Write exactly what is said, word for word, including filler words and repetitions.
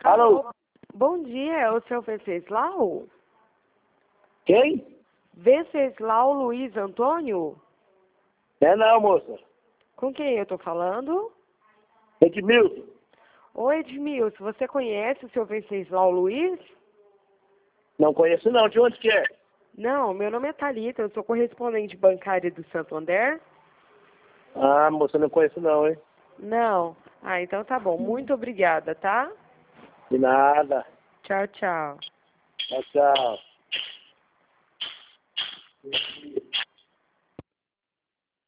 Alô? Bom dia, é o seu Venceslau? Quem? Venceslau Luiz Antônio? É não, moça. Com quem eu tô falando? Edmilson. Oi, Edmilson, você conhece o seu Venceslau Luiz? Não conheço não. De onde que é? Não, meu nome é Thalita, eu sou correspondente bancária do Santander. Ah, moça, não conheço não, hein? Não? Ah, então tá bom. Muito obrigada, tá? De nada. Tchau, tchau. Tchau, tchau.